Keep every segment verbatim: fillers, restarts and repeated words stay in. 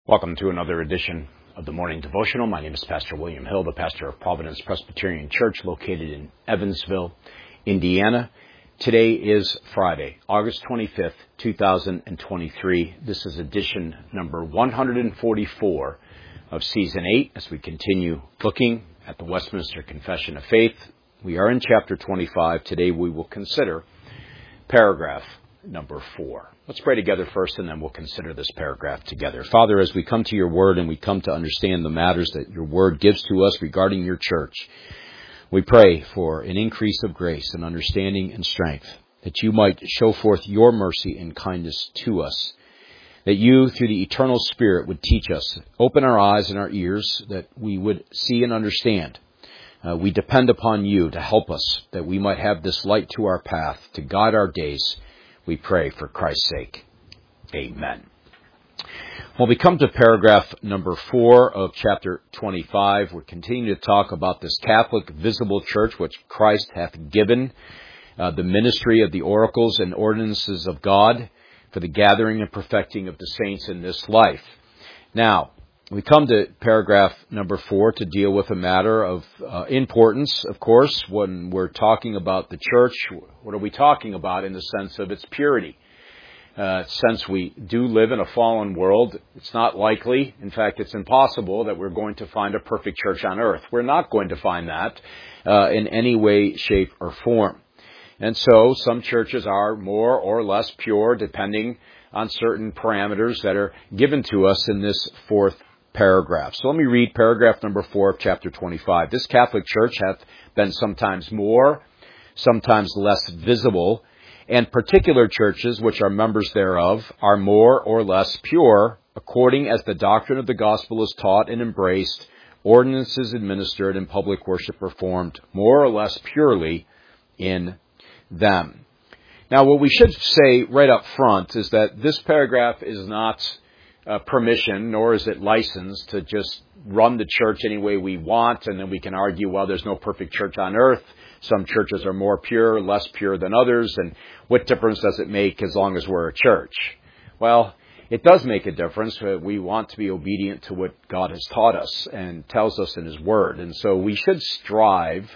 Welcome to another edition of the Morning Devotional. My name is Pastor William Hill, the pastor of Providence Presbyterian Church located in Evansville, Indiana. Today is Friday, August twenty-fifth, two thousand twenty-three. This is edition number one hundred forty-four of Season eight as we continue looking at the Westminster Confession of Faith. We are in chapter twenty-five. Today we will consider paragraph number four. Let's pray together first, and then we'll consider this paragraph together. Father, as we come to your word and we come to understand the matters that your word gives to us regarding your church, we pray for an increase of grace and understanding and strength, that you might show forth your mercy and kindness to us, that you, through the eternal Spirit, would teach us, open our eyes and our ears, that we would see and understand. Uh, we depend upon you to help us, that we might have this light to our path, to guide our days. We pray for Christ's sake. Amen. Well, we come to paragraph number four of chapter twenty-five. We're continuing to talk about this Catholic visible church which Christ hath given, uh, the ministry of the oracles and ordinances of God for the gathering and perfecting of the saints in this life. Now, we come to paragraph number four to deal with a matter of uh, importance, of course, when we're talking about the church. What are we talking about in the sense of its purity? Uh, since we do live in a fallen world, it's not likely, in fact, it's impossible that we're going to find a perfect church on earth. We're not going to find that uh, in any way, shape, or form. And so some churches are more or less pure, depending on certain parameters that are given to us in this fourth paragraph. So let me read paragraph number four of chapter twenty-five. This Catholic Church hath been sometimes more, sometimes less visible, and particular churches which are members thereof are more or less pure, according as the doctrine of the gospel is taught and embraced, ordinances administered, and public worship performed more or less purely in them. Now, what we should say right up front is that this paragraph is not Uh, permission, nor is it license to just run the church any way we want, and then we can argue, well, there's no perfect church on earth. Some churches are more pure, less pure than others, and what difference does it make as long as we're a church? Well, it does make a difference. We want to be obedient to what God has taught us and tells us in His Word, and so we should strive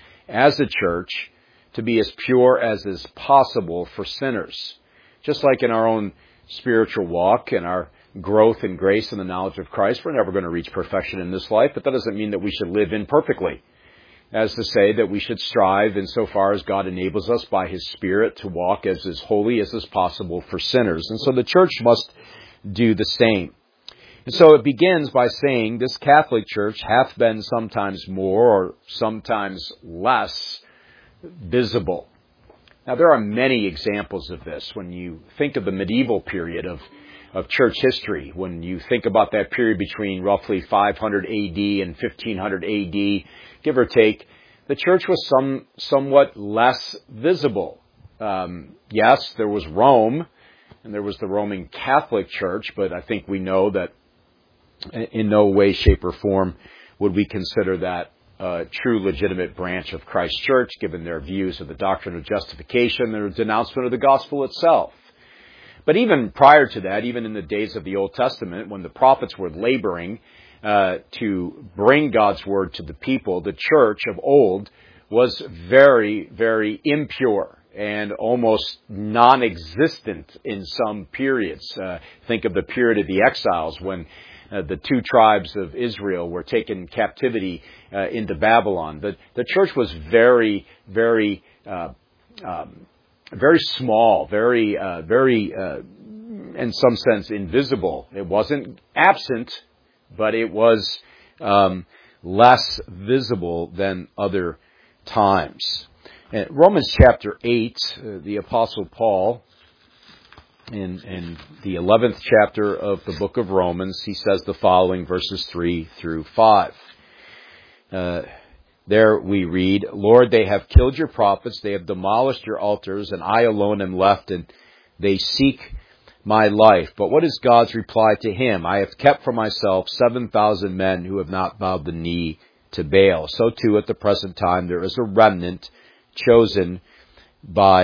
as a church to be as pure as is possible for sinners. Just like in our own spiritual walk and our growth in grace and the knowledge of Christ, we're never going to reach perfection in this life, but that doesn't mean that we should live imperfectly. As to say that we should strive insofar as God enables us by His Spirit to walk as as holy as is possible for sinners. And so the church must do the same. And so it begins by saying this Catholic Church hath been sometimes more or sometimes less visible. Now, there are many examples of this. When you think of the medieval period of of church history, when you think about that period between roughly five hundred A D and fifteen hundred A D, give or take, the church was some somewhat less visible. Um, yes, there was Rome, and there was the Roman Catholic Church, but I think we know that in no way, shape, or form would we consider that a true legitimate branch of Christ's church, given their views of the doctrine of justification, their denouncement of the gospel itself. But even prior to that, even in the days of the Old Testament, when the prophets were laboring uh, to bring God's word to the people, the church of old was very, very impure and almost non-existent in some periods. Uh, think of the period of the exiles when uh, the two tribes of Israel were taken in captivity uh, into Babylon. The, the church was very, very uh, um, Very small, very, uh, very, uh, in some sense, invisible. It wasn't absent, but it was um, less visible than other times. In Romans chapter eight, uh, the Apostle Paul, in, in the eleventh chapter of the book of Romans, he says the following, verses three through five. Uh, There we read, Lord, they have killed your prophets, they have demolished your altars, and I alone am left, and they seek my life. But what is God's reply to him? I have kept for myself seven thousand men who have not bowed the knee to Baal. So too at the present time there is a remnant chosen by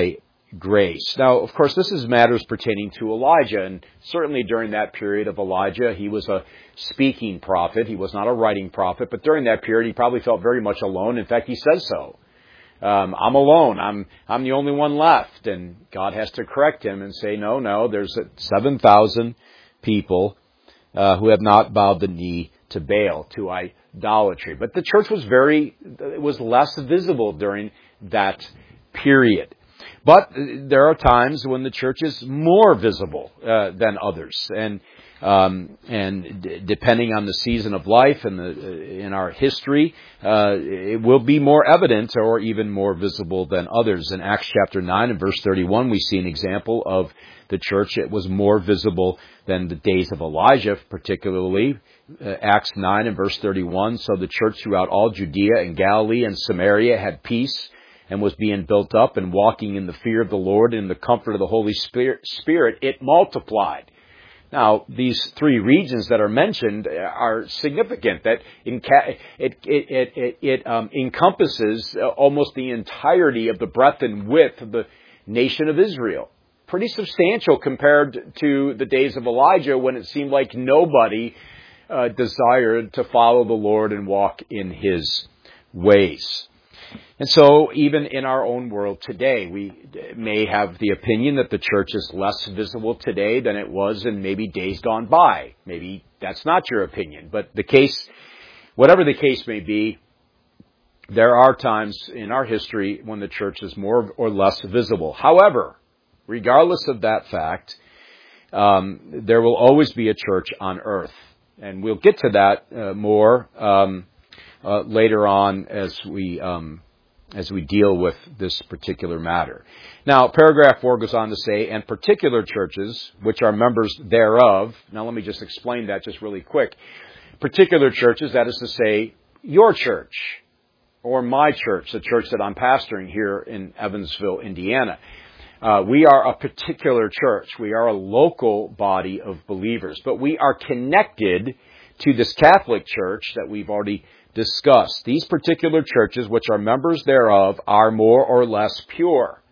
grace. Now, of course, this is matters pertaining to Elijah, and certainly during that period of Elijah, he was a speaking prophet. He was not a writing prophet, but during that period, he probably felt very much alone. In fact, he says so. Um, I'm alone. I'm I'm the only one left, and God has to correct him and say, no, no, there's seven thousand people uh, who have not bowed the knee to Baal, to idolatry. But the church was very, it was less visible during that period. But there are times when the church is more visible uh, than others, and um, and d- depending on the season of life and the uh, in our history, uh, it will be more evident or even more visible than others. In Acts chapter nine and verse thirty-one, we see an example of the church that was more visible than the days of Elijah, particularly. Uh, Acts nine and verse thirty-one, so the church throughout all Judea and Galilee and Samaria had peace, and was being built up and walking in the fear of the Lord and in the comfort of the Holy Spirit, Spirit, it multiplied. Now, these three regions that are mentioned are significant. That inca- it it it it, it um, encompasses almost the entirety of the breadth and width of the nation of Israel. Pretty substantial compared to the days of Elijah, when it seemed like nobody uh, desired to follow the Lord and walk in His ways. And so even in our own world today, we may have the opinion that the church is less visible today than it was in maybe days gone by. Maybe that's not your opinion. But the case, whatever the case may be, there are times in our history when the church is more or less visible. However, regardless of that fact, um, there will always be a church on earth. And we'll get to that uh, more um Uh, later on as we um, as we deal with this particular matter. Now, paragraph four goes on to say, and particular churches, which are members thereof. Now, let me just explain that just really quick. Particular churches, that is to say, your church, or my church, the church that I'm pastoring here in Evansville, Indiana. Uh, we are a particular church. We are a local body of believers, but we are connected to this Catholic Church that we've already discussed. These particular churches, which are members thereof, are more or less pure.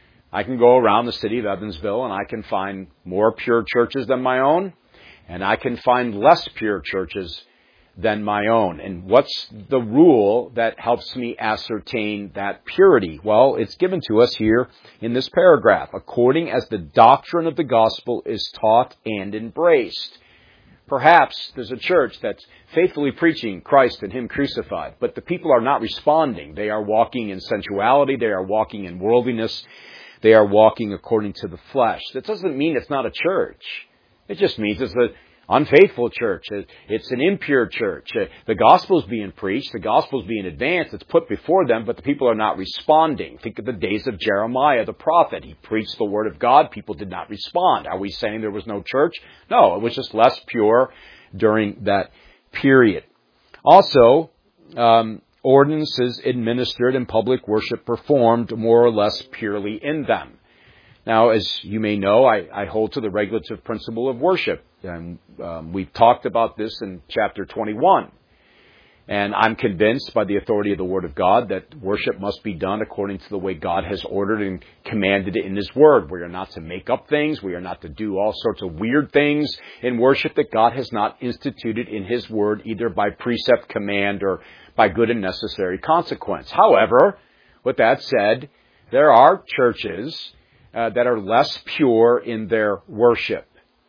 I can go around the city of Evansville and I can find more pure churches than my own, and I can find less pure churches than my own. And what's the rule that helps me ascertain that purity? Well, it's given to us here in this paragraph. According as the doctrine of the gospel is taught and embraced. Perhaps there's a church that's faithfully preaching Christ and Him crucified, but the people are not responding. They are walking in sensuality. They are walking in worldliness. They are walking according to the flesh. That doesn't mean it's not a church. It just means it's an unfaithful church. It's an impure church. The gospel's being preached. The gospel's being advanced. It's put before them, but the people are not responding. Think of the days of Jeremiah, the prophet. He preached the word of God. People did not respond. Are we saying there was no church? No, it was just less pure during that period. Also, um, ordinances administered and public worship performed more or less purely in them. Now, as you may know, I, I hold to the regulative principle of worship. And um, we've talked about this in chapter twenty-one. And I'm convinced by the authority of the Word of God that worship must be done according to the way God has ordered and commanded it in His Word. We are not to make up things. We are not to do all sorts of weird things in worship that God has not instituted in His Word, either by precept, command, or by good and necessary consequence. However, with that said, there are churches uh, that are less pure in their worship.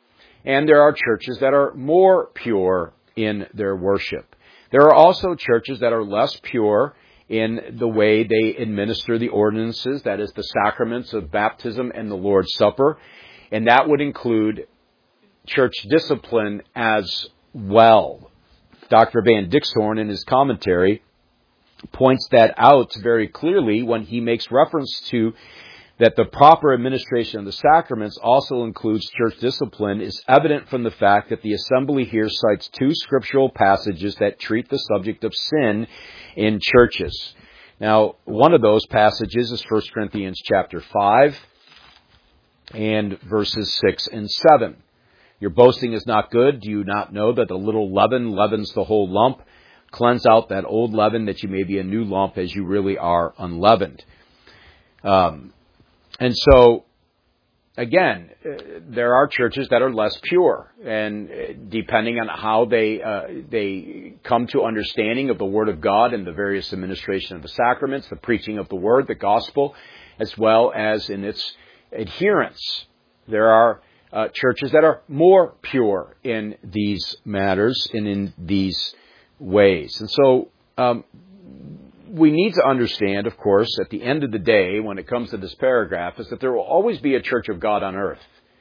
And there are churches that are more pure in their worship. There are also churches that are less pure in the way they administer the ordinances, that is, the sacraments of baptism and the Lord's Supper. And that would include church discipline as well. Doctor Van Dixhoorn, in his commentary, points that out very clearly when he makes reference to that the proper administration of the sacraments also includes church discipline is evident from the fact that the assembly here cites two scriptural passages that treat the subject of sin in churches. Now, one of those passages is First Corinthians chapter five and verses six and seven. Your boasting is not good. Do you not know that a little leaven leavens the whole lump? Cleanse out that old leaven that you may be a new lump as you really are unleavened. Um, And so, again, there are churches that are less pure, and depending on how they uh, they come to understanding of the Word of God and the various administration of the sacraments, the preaching of the Word, the gospel, as well as in its adherence. There are uh, churches that are more pure in these matters and in these ways. And so um, we need to understand, of course, at the end of the day, when it comes to this paragraph, is that there will always be a church of God on earth.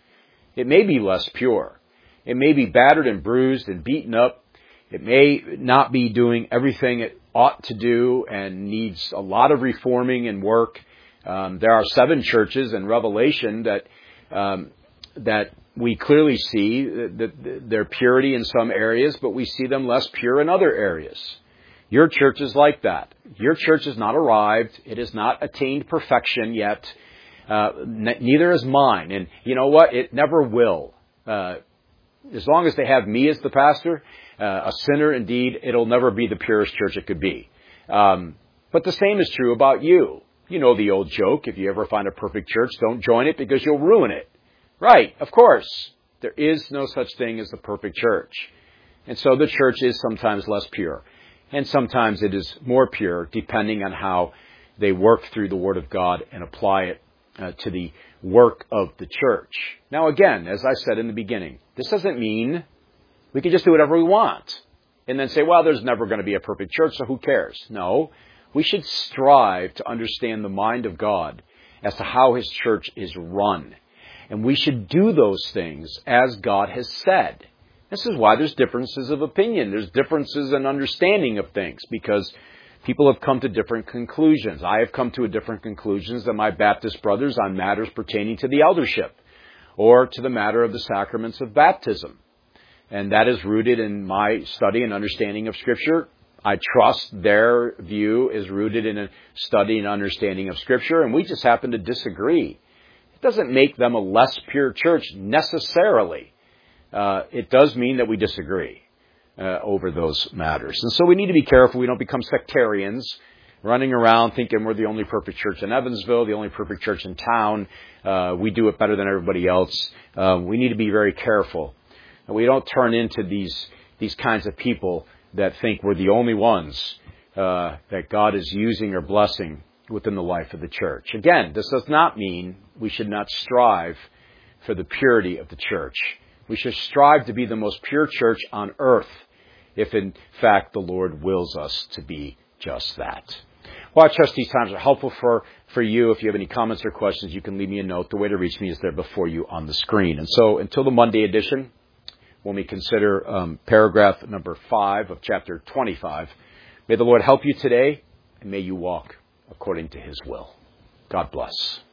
It may be less pure. It may be battered and bruised and beaten up. It may not be doing everything it ought to do and needs a lot of reforming and work. Um, there are seven churches in Revelation that um, that we clearly see that their purity in some areas, but we see them less pure in other areas. Your church is like that. Your church has not arrived. It has not attained perfection yet. Uh, n- neither is mine. And you know what? It never will. Uh, as long as they have me as the pastor, uh, a sinner indeed, it'll never be the purest church it could be. Um, but the same is true about you. You know the old joke, if you ever find a perfect church, don't join it because you'll ruin it. Right, of course. There is no such thing as the perfect church. And so the church is sometimes less pure. And sometimes it is more pure, depending on how they work through the Word of God and apply it uh, to the work of the church. Now again, as I said in the beginning, this doesn't mean we can just do whatever we want and then say, well, there's never going to be a perfect church, so who cares? No, we should strive to understand the mind of God as to how His church is run. And we should do those things as God has said. This is why there's differences of opinion. There's differences in understanding of things because people have come to different conclusions. I have come to a different conclusions than my Baptist brothers on matters pertaining to the eldership or to the matter of the sacraments of baptism. And that is rooted in my study and understanding of Scripture. I trust their view is rooted in a study and understanding of Scripture, and we just happen to disagree. It doesn't make them a less pure church necessarily. Uh, it does mean that we disagree uh, over those matters. And so we need to be careful we don't become sectarians, running around thinking we're the only perfect church in Evansville, the only perfect church in town. Uh, we do it better than everybody else. Uh, we need to be very careful. And we don't turn into these these kinds of people that think we're the only ones uh, that God is using or blessing within the life of the church. Again, this does not mean we should not strive for the purity of the church. We should strive to be the most pure church on earth if, in fact, the Lord wills us to be just that. Well, I trust these times are helpful for, for you. If you have any comments or questions, you can leave me a note. The way to reach me is there before you on the screen. And so until the Monday edition, when we consider um, paragraph number five of chapter twenty-five, may the Lord help you today, and may you walk according to His will. God bless.